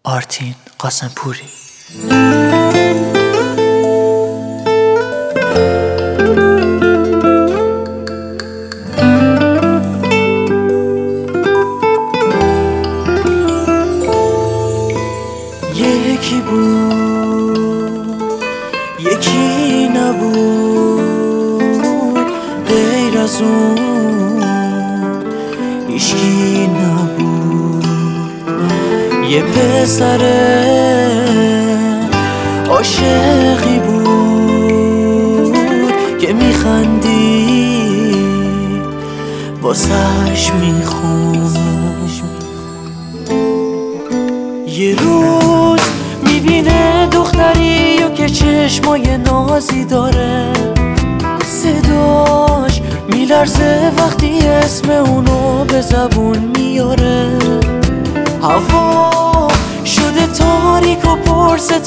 آرتین قاسمپوری. یکی بود یکی نبود، غیر از اون هیچکی نبود. یه پسر عاشقی بود که میخندی واسش میخون. یه روز میبینه دختری و که چشمای نازی داره، صداش میلرزه وقتی اسم اونو به زبون میاره. هوا شده تاریک و پر ستاره